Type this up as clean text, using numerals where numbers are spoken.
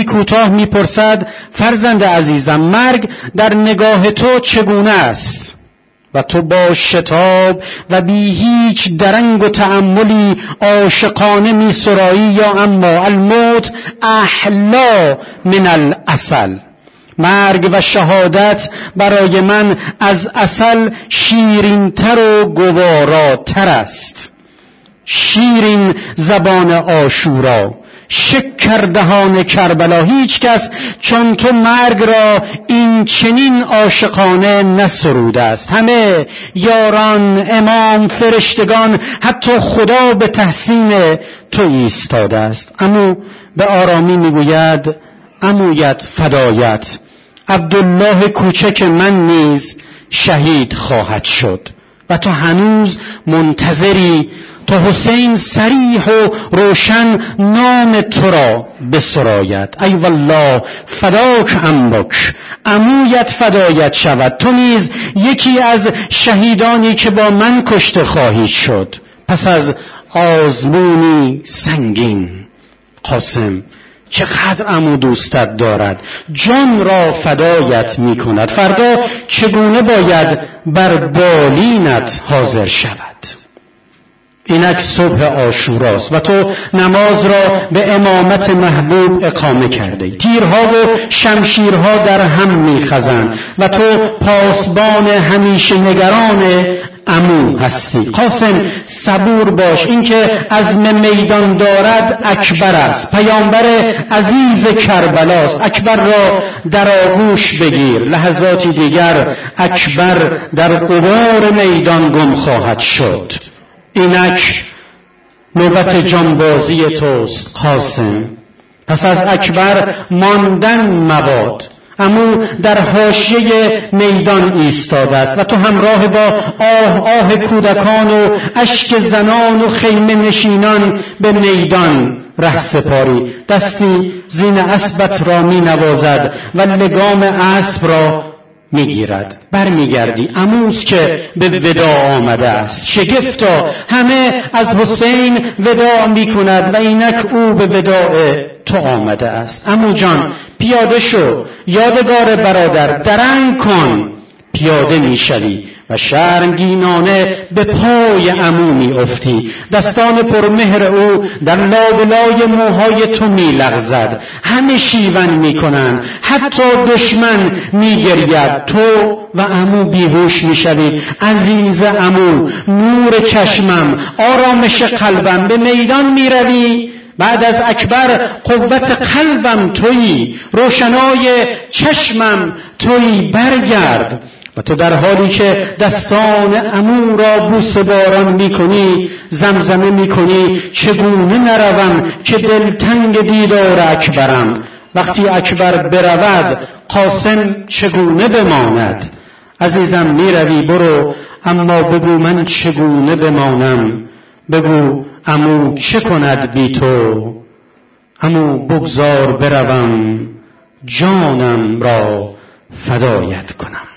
کوتاه میپرسد فرزند عزیزم مرگ در نگاه تو چگونه است؟ و تو با شتاب و بی هیچ درنگ و تأملی عاشقانه می سرایی یا اما الموت احلا من العسل، مرگ و شهادت برای من از عسل شیرین‌تر و گواراتر است. شیرین زبان عاشورا، شکر دهان کربلا، هیچ کس چون تو مرگ را این چنین عاشقانه نسروده است. همه یاران، امام، فرشتگان، حتی خدا به تحسین تو ایستاده است. اما به آرامی میگوید عمویت فدایت، عبدالله کوچک من نیز شهید خواهد شد و تو هنوز منتظری تا حسین صریح و روشن نام تو را بسراید. ای والله فداک عمک، عمویت فدایت شود، تو نیز یکی از شهیدانی که با من کشته خواهید شد پس از آزمونی سنگین. قاسم چقدر عمو دوستت دارد، جان را فدایت می کند. فردا چگونه باید بر بالینت حاضر شود؟ اینک صبح عاشوراست و تو نماز را به امامت محبوب اقامه کرده. تیرها و شمشیرها در هم میخزند و تو پاسبان همیشه نگران عمو هستی. قاسم صبور باش، اینکه عزم میدان دارد اکبر است، پیامبر عزیز کربلاست. اکبر را در آغوش بگیر، لحظاتی دیگر اکبر در غبار میدان گم خواهد شد. اینک نوبت جانبازی توست قاسم، پس از اکبر ماندن مباد. عمو در حاشیه میدان ایستاده است و تو همراه با آه کودکان و اشک زنان و خیمه نشینان به میدان ره سپاری. دستی زین اسبت را می نوازد و لگام اسب را میگیرد. برمیگردی، عموست که به وداع آمده است. شگفتا همه از حسین وداع میکند و اینک او به وداع تو آمده است. عمو جان پیاده شو، یادگار برادر، درنگ کن. پیاده میشوی و شرمگینانه به پای عمو میافتی. دستان پرمهر او در لابلای موهای تو میلغزد. همه شیون میکنند، حتی دشمن میگرید. تو و عمو بیهوش میشوید. عزیز عمو، نور چشمم، آرامش قلبم، به میدان میروی. بعد از اکبر قوت قلبم تویی، روشنای چشمم تویی. برگرد. و تو در حالی که دستان عمو را بوسه باران میکنی زمزمه میکنی چگونه نروم که دلتنگ دیدار اکبرم. وقتی اکبر برود قاسم چگونه بماند؟ عزیزم میروی برو، اما بگو من چگونه بمانم؟ بگو عمو چه کند بی تو؟ عمو بگذار بروم جانم را فدایت کنم.